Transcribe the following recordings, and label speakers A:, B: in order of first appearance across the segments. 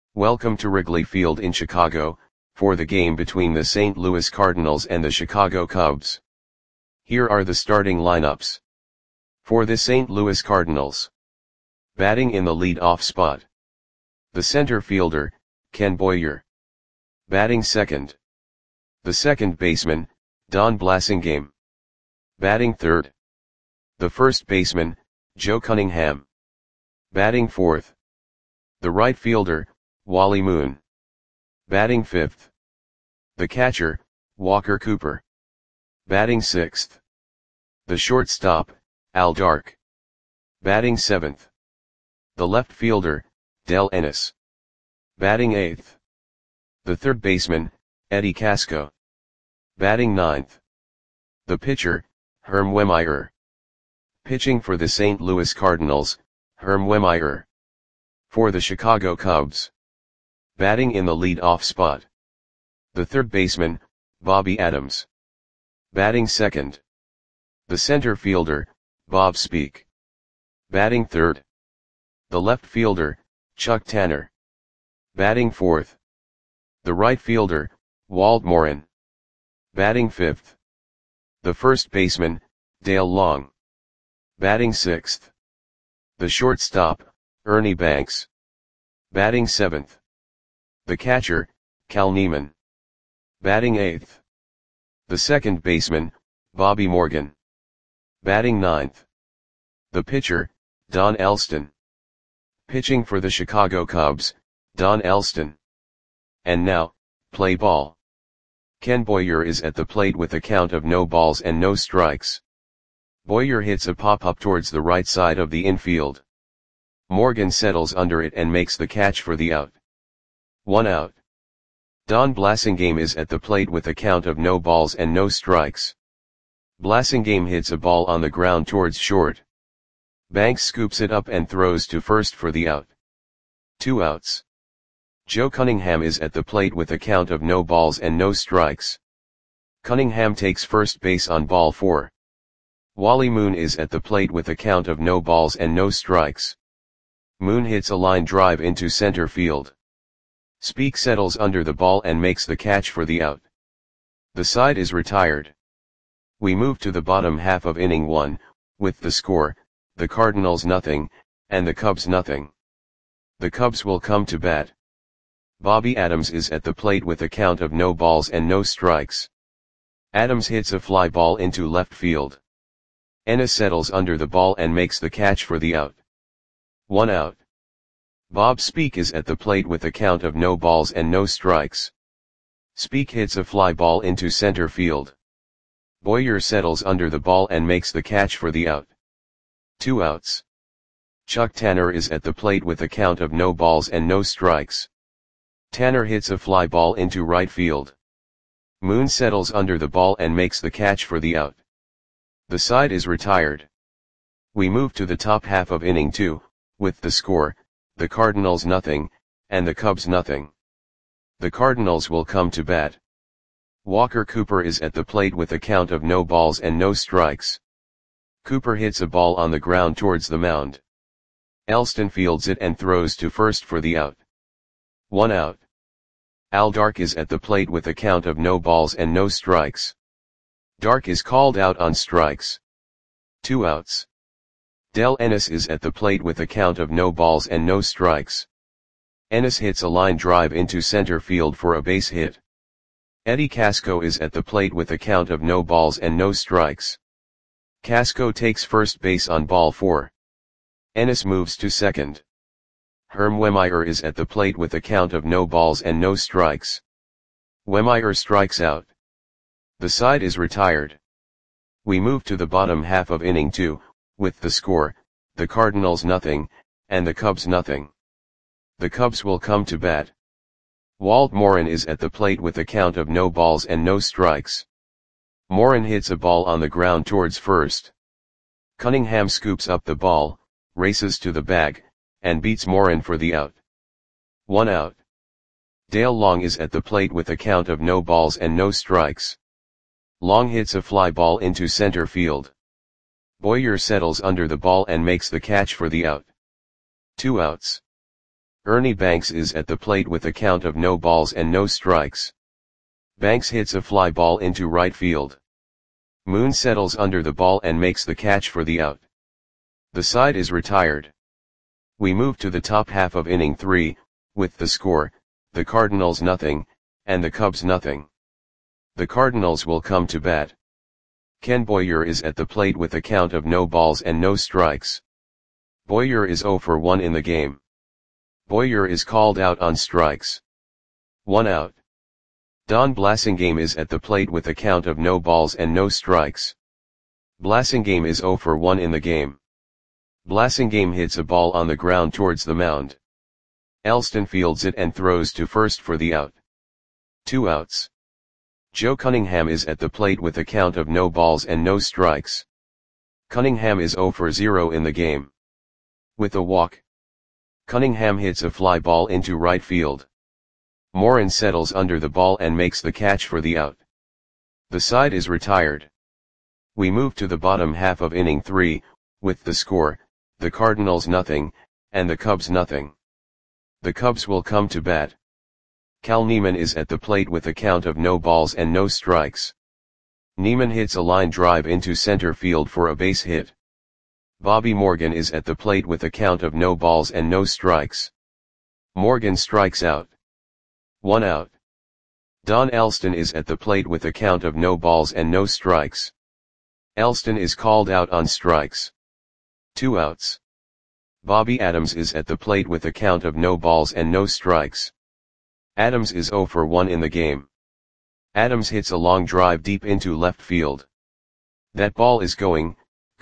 A: Welcome to Wrigley Field in Chicago, for the game between the St. Louis Cardinals and the Chicago Cubs. Here are the starting lineups. For the St. Louis Cardinals. Batting in the lead-off spot. The center fielder, Ken Boyer. Batting second. The second baseman, Don Blasingame. Batting third. The first baseman, Joe Cunningham. Batting fourth. The right fielder, Wally Moon. Batting fifth. The catcher, Walker Cooper. Batting sixth. The shortstop, Al Dark. Batting seventh. The left fielder, Del Ennis. Batting eighth. The third baseman, Eddie Casco. Batting ninth. The pitcher, Herm Wehmeyer. Pitching for the St. Louis Cardinals, Herm Wehmeyer. For the Chicago Cubs. Batting in the lead-off spot. The third baseman, Bobby Adams. Batting second. The center fielder, Bob Speak. Batting third. The left fielder, Chuck Tanner. Batting fourth. The right fielder, Walt Morin. Batting fifth. The first baseman, Dale Long. Batting sixth. The shortstop, Ernie Banks. Batting seventh. The catcher, Cal Neiman. Batting eighth. The second baseman, Bobby Morgan. Batting ninth. The pitcher, Don Elston. Pitching for the Chicago Cubs, Don Elston. And now, play ball. Ken Boyer is at the plate with a count of no balls and no strikes. Boyer hits a pop-up towards the right side of the infield. Morgan settles under it and makes the catch for the out. 1 out. Don Blasingame is at the plate with a count of no balls and no strikes. Blasingame hits a ball on the ground towards short. Banks scoops it up and throws to first for the out. 2 outs. Joe Cunningham is at the plate with a count of no balls and no strikes. Cunningham takes first base on ball 4. Wally Moon is at the plate with a count of no balls and no strikes. Moon hits a line drive into center field. Speak settles under the ball and makes the catch for the out. The side is retired. We move to the bottom half of inning 1, with the score, the Cardinals nothing, and the Cubs nothing. The Cubs will come to bat. Bobby Adams is at the plate with a count of no balls and no strikes. Adams hits a fly ball into left field. Ennis settles under the ball and makes the catch for the out. 1 out. Bob Speak is at the plate with a count of no balls and no strikes. Speak hits a fly ball into center field. Boyer settles under the ball and makes the catch for the out. 2 outs. Chuck Tanner is at the plate with a count of no balls and no strikes. Tanner hits a fly ball into right field. Moon settles under the ball and makes the catch for the out. The side is retired. We move to the top half of inning 2, with the score, the Cardinals nothing, and the Cubs nothing. The Cardinals will come to bat. Walker Cooper is at the plate with a count of no balls and no strikes. Cooper hits a ball on the ground towards the mound. Elston fields it and throws to first for the out. 1 out. Al Dark is at the plate with a count of no balls and no strikes. Dark is called out on strikes. 2 outs. Del Ennis is at the plate with a count of no balls and no strikes. Ennis hits a line drive into center field for a base hit. Eddie Casco is at the plate with a count of no balls and no strikes. Casco takes first base on ball 4. Ennis moves to second. Herm Wehmeyer is at the plate with a count of no balls and no strikes. Wehmeyer strikes out. The side is retired. We move to the bottom half of inning 2, with the score, the Cardinals nothing, and the Cubs nothing. The Cubs will come to bat. Walt Morin is at the plate with a count of no balls and no strikes. Morin hits a ball on the ground towards first. Cunningham scoops up the ball, races to the bag, and beats Morin for the out. 1 out. Dale Long is at the plate with a count of no balls and no strikes. Long hits a fly ball into center field. Boyer settles under the ball and makes the catch for the out. 2 outs. Ernie Banks is at the plate with a count of no balls and no strikes. Banks hits a fly ball into right field. Moon settles under the ball and makes the catch for the out. The side is retired. We move to the top half of inning 3, with the score, the Cardinals nothing, and the Cubs nothing. The Cardinals will come to bat. Ken Boyer is at the plate with a count of no balls and no strikes. Boyer is 0 for 1 in the game. Boyer is called out on strikes. 1 out. Don Blasingame is at the plate with a count of no balls and no strikes. Blasingame is 0 for 1 in the game. Blasingame hits a ball on the ground towards the mound. Elston fields it and throws to first for the out. 2 outs. Joe Cunningham is at the plate with a count of no balls and no strikes. Cunningham is 0 for 0 in the game. With a walk, Cunningham hits a fly ball into right field. Morin settles under the ball and makes the catch for the out. The side is retired. We move to the bottom half of inning 3, with the score, the Cardinals nothing, and the Cubs nothing. The Cubs will come to bat. Cal Neiman is at the plate with a count of no balls and no strikes. Neiman hits a line drive into center field for a base hit. Bobby Morgan is at the plate with a count of no balls and no strikes. Morgan strikes out. 1 out. Don Elston is at the plate with a count of no balls and no strikes. Elston is called out on strikes. 2 outs. Bobby Adams is at the plate with a count of no balls and no strikes. Adams is 0 for 1 in the game. Adams hits a long drive deep into left field. That ball is gone.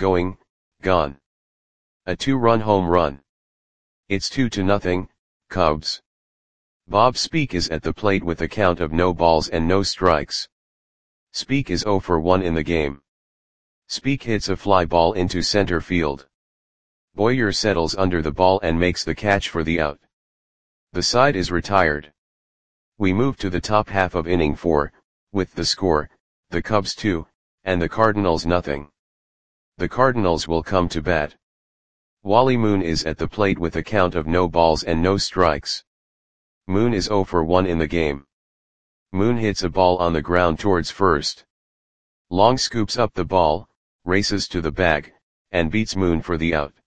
A: A 2-run home run. It's 2-0, Cubs. Bob Speak is at the plate with a count of no balls and no strikes. Speak is 0 for 1 in the game. Speak hits a fly ball into center field. Boyer settles under the ball and makes the catch for the out. The side is retired. We move to the top half of inning 4, with the score, the Cubs 2, and the Cardinals nothing. The Cardinals will come to bat. Wally Moon is at the plate with a count of no balls and no strikes. Moon is 0 for 1 in the game. Moon hits a ball on the ground towards first. Long scoops up the ball, races to the bag, and beats Moon for the out.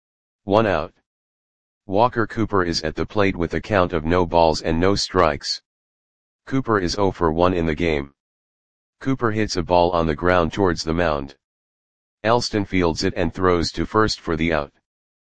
A: 1 out. Walker Cooper is at the plate with a count of no balls and no strikes. Cooper is 0 for 1 in the game. Cooper hits a ball on the ground towards the mound. Elston fields it and throws to first for the out.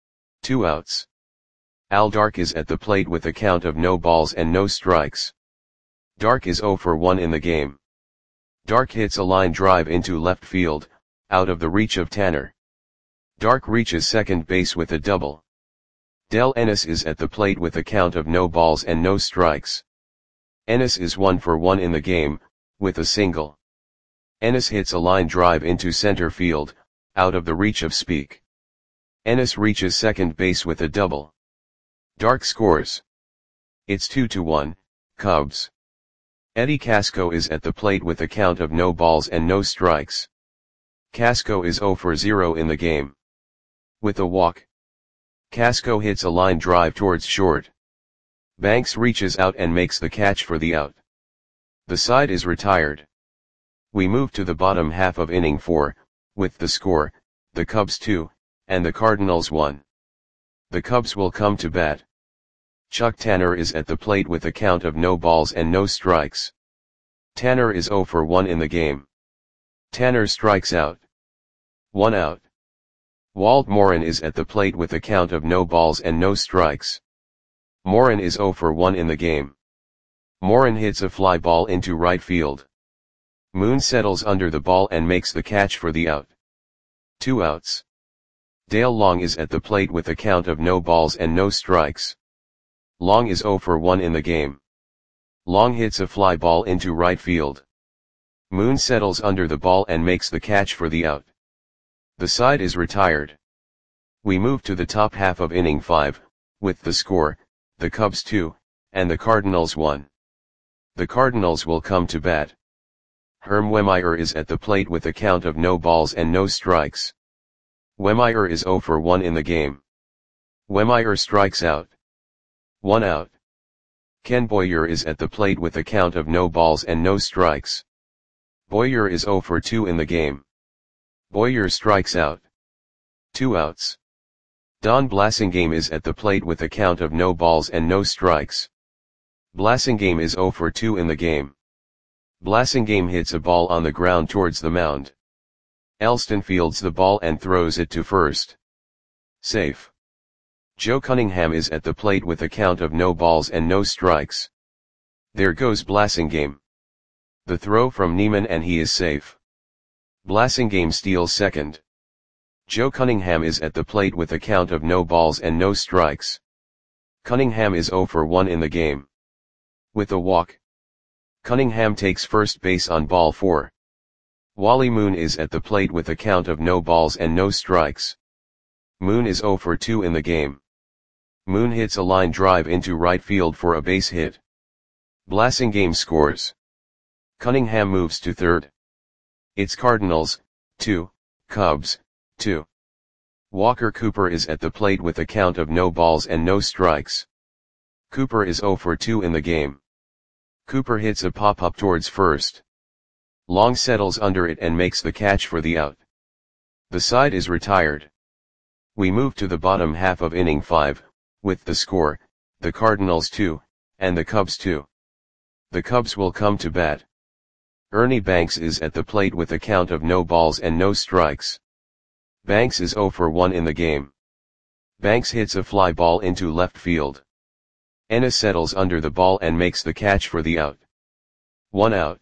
A: 2 outs. Al Dark is at the plate with a count of no balls and no strikes. Dark is 0 for 1 in the game. Dark hits a line drive into left field, out of the reach of Tanner. Dark reaches second base with a double. Del Ennis is at the plate with a count of no balls and no strikes. Ennis is 1 for 1 in the game, with a single. Ennis hits a line drive into center field, out of the reach of Speak. Ennis reaches second base with a double. Dark scores. It's 2-1, Cubs. Eddie Casco is at the plate with a count of no balls and no strikes. Casco is 0 for 0 in the game. With a walk, Casco hits a line drive towards short. Banks reaches out and makes the catch for the out. The side is retired. We move to the bottom half of inning 4, with the score, the Cubs 2, and the Cardinals 1. The Cubs will come to bat. Chuck Tanner is at the plate with a count of no balls and no strikes. Tanner is 0 for 1 in the game. Tanner strikes out. 1 out. Walt Morin is at the plate with a count of no balls and no strikes. Morin is 0 for 1 in the game. Morin hits a fly ball into right field. Moon settles under the ball and makes the catch for the out. 2 outs. Dale Long is at the plate with a count of no balls and no strikes. Long is 0 for 1 in the game. Long hits a fly ball into right field. Moon settles under the ball and makes the catch for the out. The side is retired. We move to the top half of inning 5, with the score, the Cubs 2, and the Cardinals 1. The Cardinals will come to bat. Herm Wehmeyer is at the plate with a count of no balls and no strikes. Wehmeyer is 0 for 1 in the game. Wehmeyer strikes out. 1 out. Ken Boyer is at the plate with a count of no balls and no strikes. Boyer is 0 for 2 in the game. Boyer strikes out. 2 outs. Don Blasingame is at the plate with a count of no balls and no strikes. Blasingame is 0 for 2 in the game. Blasingame hits a ball on the ground towards the mound. Elston fields the ball and throws it to first. Safe. Joe Cunningham is at the plate with a count of no balls and no strikes. There goes Blasingame. The throw from Neiman and he is safe. Blasingame steals second. Joe Cunningham is at the plate with a count of no balls and no strikes. Cunningham is 0 for 1 in the game. With a walk, Cunningham takes first base on ball 4. Wally Moon is at the plate with a count of no balls and no strikes. Moon is 0 for 2 in the game. Moon hits a line drive into right field for a base hit. Blasingame scores. Cunningham moves to third. It's Cardinals, 2, Cubs, 2. Walker Cooper is at the plate with a count of no balls and no strikes. Cooper is 0 for 2 in the game. Cooper hits a pop-up towards first. Long settles under it and makes the catch for the out. The side is retired. We move to the bottom half of inning 5, with the score, the Cardinals 2, and the Cubs 2. The Cubs will come to bat. Ernie Banks is at the plate with a count of no balls and no strikes. Banks is 0 for 1 in the game. Banks hits a fly ball into left field. Ennis settles under the ball and makes the catch for the out. 1 out.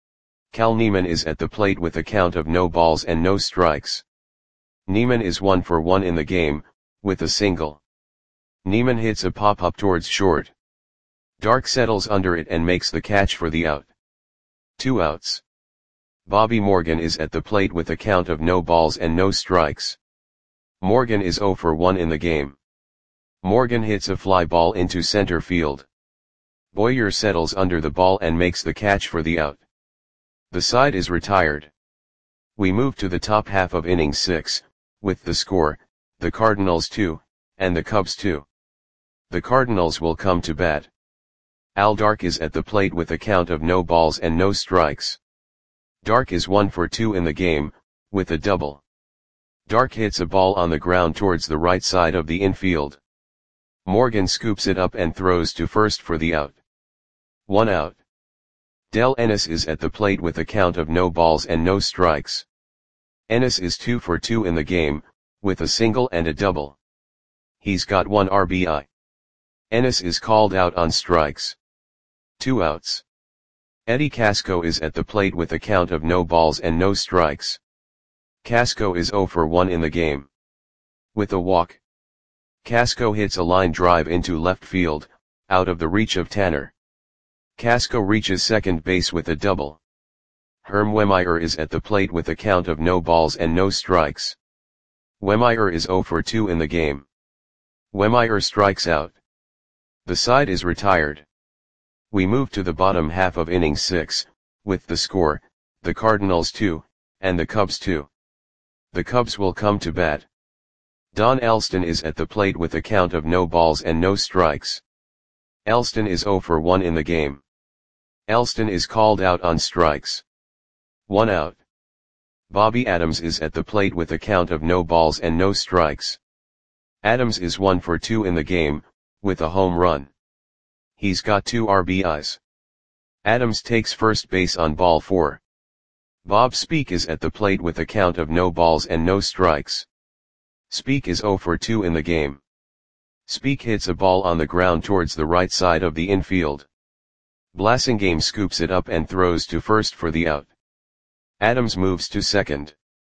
A: Cal Neiman is at the plate with a count of no balls and no strikes. Neiman is 1 for 1 in the game, with a single. Neiman hits a pop-up towards short. Dark settles under it and makes the catch for the out. 2 outs. Bobby Morgan is at the plate with a count of no balls and no strikes. Morgan is 0 for 1 in the game. Morgan hits a fly ball into center field. Boyer settles under the ball and makes the catch for the out. The side is retired. We move to the top half of inning 6, with the score, the Cardinals 2, and the Cubs 2. The Cardinals will come to bat. Al Dark is at the plate with a count of no balls and no strikes. Dark is 1 for 2 in the game, with a double. Dark hits a ball on the ground towards the right side of the infield. Morgan scoops it up and throws to first for the out. 1 out. Del Ennis is at the plate with a count of no balls and no strikes. Ennis is 2 for 2 in the game, with a single and a double. He's got 1 RBI. Ennis is called out on strikes. 2 outs. Eddie Casco is at the plate with a count of no balls and no strikes. Casco is 0 for 1 in the game. With a walk, Casco hits a line drive into left field, out of the reach of Tanner. Casco reaches second base with a double. Herm Wehmeyer is at the plate with a count of no balls and no strikes. Wehmeyer is 0 for 2 in the game. Wehmeyer strikes out. The side is retired. We move to the bottom half of inning 6, with the score, the Cardinals 2, and the Cubs 2. The Cubs will come to bat. Don Elston is at the plate with a count of no balls and no strikes. Elston is 0 for 1 in the game. Elston is called out on strikes. 1 out. Bobby Adams is at the plate with a count of no balls and no strikes. Adams is 1 for 2 in the game, with a home run. He's got 2 RBIs. Adams takes first base on ball 4. Bob Speak is at the plate with a count of no balls and no strikes. Speak is 0 for 2 in the game. Speak hits a ball on the ground towards the right side of the infield. Blasingame scoops it up and throws to first for the out. Adams moves to second.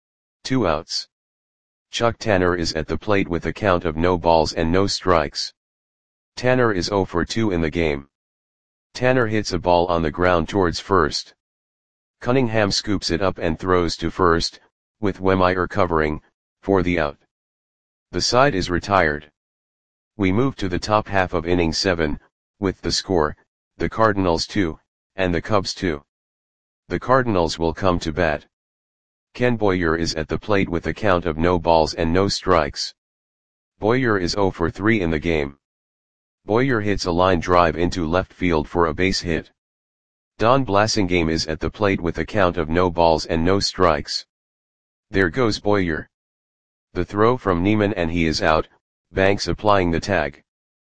A: 2 outs. Chuck Tanner is at the plate with a count of no balls and no strikes. Tanner is 0 for 2 in the game. Tanner hits a ball on the ground towards first. Cunningham scoops it up and throws to first, with Wehmeyer covering, for the out. The side is retired. We move to the top half of inning 7, with the score, the Cardinals 2, and the Cubs 2. The Cardinals will come to bat. Ken Boyer is at the plate with a count of no balls and no strikes. Boyer is 0 for 3 in the game. Boyer hits a line drive into left field for a base hit. Don Blasingame is at the plate with a count of no balls and no strikes. There goes Boyer. The throw from Neiman and he is out, Banks applying the tag.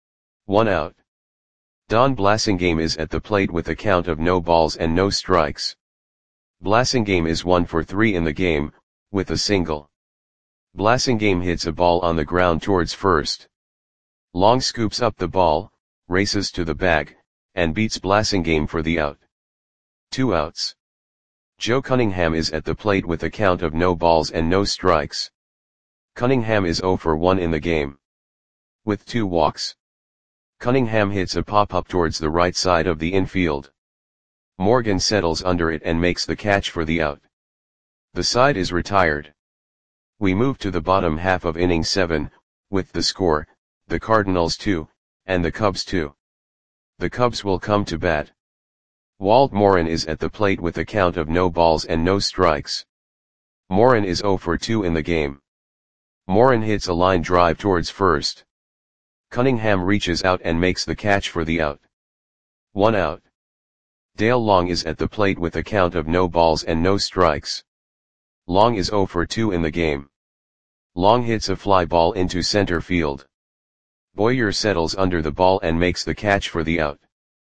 A: 1 out. Don Blasingame is at the plate with a count of no balls and no strikes. Blasingame is 1 for 3 in the game, with a single. Blasingame hits a ball on the ground towards first. Long scoops up the ball, races to the bag, and beats Blasingame for the out. 2 outs. Joe Cunningham is at the plate with a count of no balls and no strikes. Cunningham is 0 for 1 in the game. With 2 walks. Cunningham hits a pop-up towards the right side of the infield. Morgan settles under it and makes the catch for the out. The side is retired. We move to the bottom half of inning 7, with the score, the Cardinals 2, and the Cubs 2. The Cubs will come to bat. Walt Morin is at the plate with a count of no balls and no strikes. Morin is 0 for 2 in the game. Morin hits a line drive towards first. Cunningham reaches out and makes the catch for the out. 1 out. Dale Long is at the plate with a count of no balls and no strikes. Long is 0 for 2 in the game. Long hits a fly ball into center field. Boyer settles under the ball and makes the catch for the out.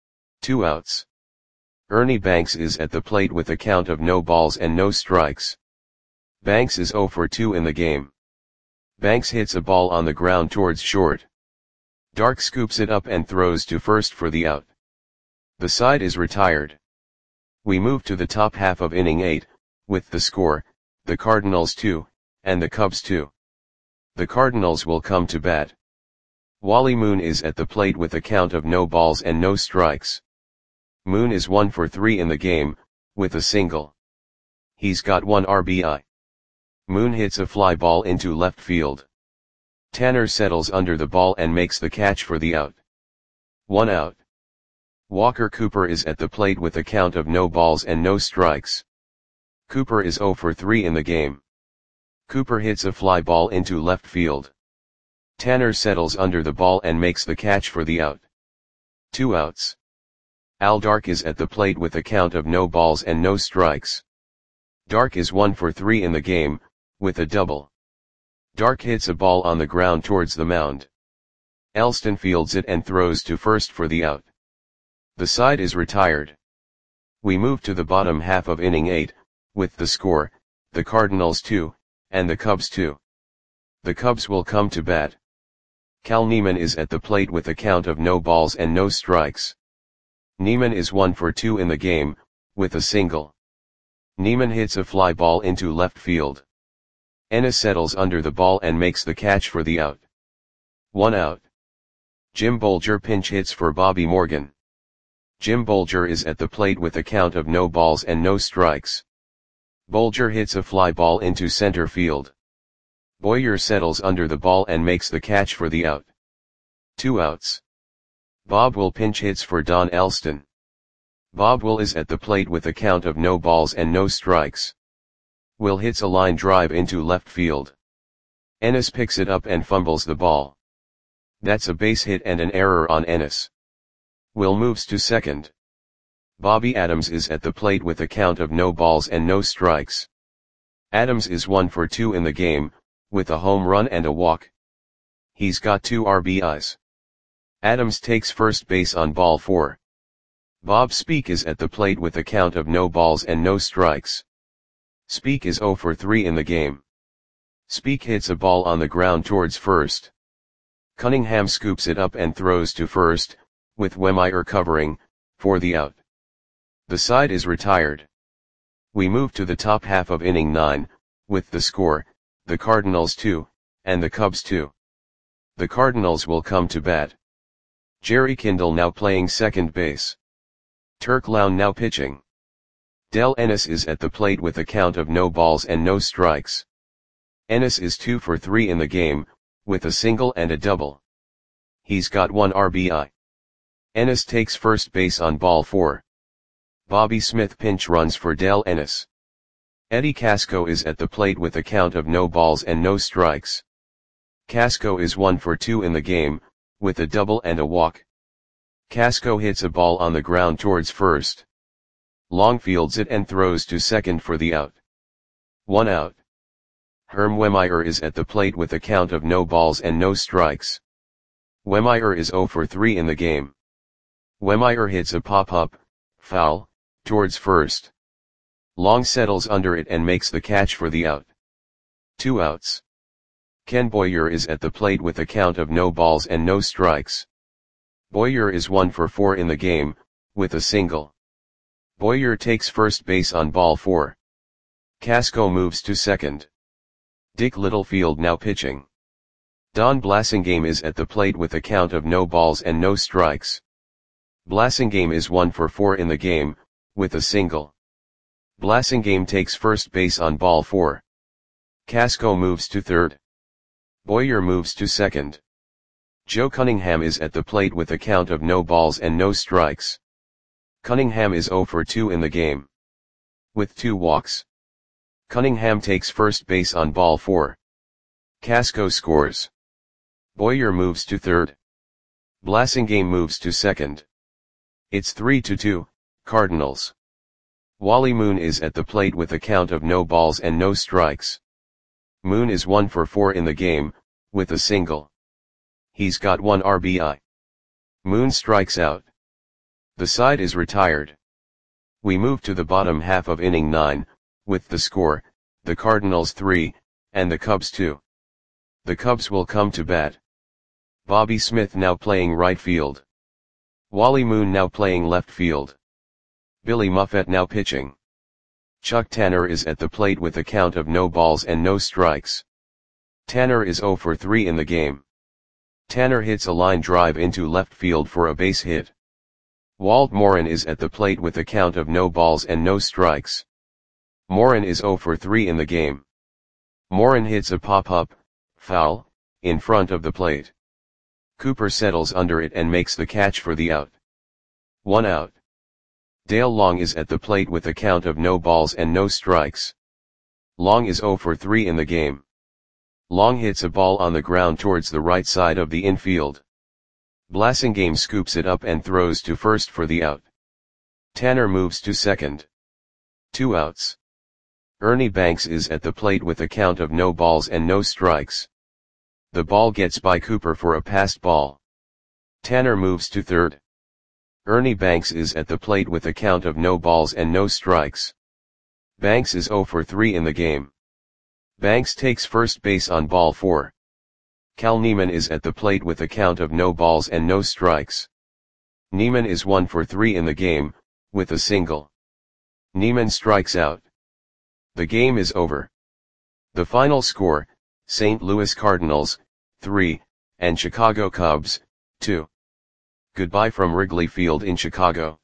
A: 2 outs. Ernie Banks is at the plate with a count of no balls and no strikes. Banks is 0 for 2 in the game. Banks hits a ball on the ground towards short. Dark scoops it up and throws to first for the out. The side is retired. We move to the top half of inning 8, with the score, the Cardinals 2, and the Cubs 2. The Cardinals will come to bat. Wally Moon is at the plate with a count of no balls and no strikes. Moon is 1 for 3 in the game, with a single. He's got 1 RBI. Moon hits a fly ball into left field. Tanner settles under the ball and makes the catch for the out. 1 out. Walker Cooper is at the plate with a count of no balls and no strikes. Cooper is 0 for 3 in the game. Cooper hits a fly ball into left field. Tanner settles under the ball and makes the catch for the out. 2 outs. Al Dark is at the plate with a count of no balls and no strikes. Dark is 1 for 3 in the game, with a double. Dark hits a ball on the ground towards the mound. Elston fields it and throws to first for the out. The side is retired. We move to the bottom half of inning 8, with the score, the Cardinals 2, and the Cubs 2. The Cubs will come to bat. Cal Neiman is at the plate with a count of no balls and no strikes. Neiman is 1 for 2 in the game, with a single. Neiman hits a fly ball into left field. Ennis settles under the ball and makes the catch for the out. 1 out. Jim Bolger pinch hits for Bobby Morgan. Jim Bolger is at the plate with a count of no balls and no strikes. Bolger hits a fly ball into center field. Boyer settles under the ball and makes the catch for the out. 2 outs. Bob Will pinch hits for Don Elston. Bob Will is at the plate with a count of no balls and no strikes. Will hits a line drive into left field. Ennis picks it up and fumbles the ball. That's a base hit and an error on Ennis. Will moves to second. Bobby Adams is at the plate with a count of no balls and no strikes. Adams is 1 for 2 in the game, with a home run and a walk. He's got 2 RBIs. Adams takes first base on ball 4. Bob Speak is at the plate with a count of no balls and no strikes. Speak is 0 for 3 in the game. Speak hits a ball on the ground towards first. Cunningham scoops it up and throws to first, with Wehmeyer covering, for the out. The side is retired. We move to the top half of inning 9, with the score, the Cardinals 2, and the Cubs 2. The Cardinals will come to bat. Jerry Kindle now playing second base. Turk Lown now pitching. Del Ennis is at the plate with a count of no balls and no strikes. Ennis is 2 for 3 in the game, with a single and a double. He's got 1 RBI. Ennis takes first base on ball 4. Bobby Smith pinch runs for Del Ennis. Eddie Casco is at the plate with a count of no balls and no strikes. Casco is 1 for 2 in the game, with a double and a walk. Casco hits a ball on the ground towards first. Long fields it and throws to second for the out. 1 out. Herm Wehmeyer is at the plate with a count of no balls and no strikes. Wehmeyer is 0 for 3 in the game. Wehmeyer hits a pop-up, foul, towards first. Long settles under it and makes the catch for the out. 2 outs. Ken Boyer is at the plate with a count of no balls and no strikes. Boyer is 1 for 4 in the game, with a single. Boyer takes first base on ball 4. Casco moves to second. Dick Littlefield now pitching. Don Blasingame is at the plate with a count of no balls and no strikes. Blasingame is 1 for 4 in the game, with a single. Blasingame takes first base on ball 4. Casco moves to third. Boyer moves to second. Joe Cunningham is at the plate with a count of no balls and no strikes. Cunningham is 0 for 2 in the game. With 2 walks. Cunningham takes first base on ball 4. Casco scores. Boyer moves to third. Blasingame moves to second. It's 3-2, Cardinals. Wally Moon is at the plate with a count of no balls and no strikes. Moon is 1 for 4 in the game, with a single. He's got 1 RBI. Moon strikes out. The side is retired. We move to the bottom half of inning 9, with the score, the Cardinals 3, and the Cubs 2. The Cubs will come to bat. Bobby Smith now playing right field. Wally Moon now playing left field. Billy Muffet now pitching. Chuck Tanner is at the plate with a count of no balls and no strikes. Tanner is 0 for 3 in the game. Tanner hits a line drive into left field for a base hit. Walt Morin is at the plate with a count of no balls and no strikes. Morin is 0 for 3 in the game. Morin hits a pop-up, foul, in front of the plate. Cooper settles under it and makes the catch for the out. 1 out. Dale Long is at the plate with a count of no balls and no strikes. Long is 0 for 3 in the game. Long hits a ball on the ground towards the right side of the infield. Blasingame scoops it up and throws to first for the out. Tanner moves to second. 2 outs. Ernie Banks is at the plate with a count of no balls and no strikes. The ball gets by Cooper for a passed ball. Tanner moves to third. Ernie Banks is at the plate with a count of no balls and no strikes. Banks is 0 for 3 in the game. Banks takes first base on ball 4. Cal Neiman is at the plate with a count of no balls and no strikes. Neiman is 1 for 3 in the game, with a single. Neiman strikes out. The game is over. The final score, St. Louis Cardinals, 3, and Chicago Cubs, 2. Goodbye from Wrigley Field in Chicago.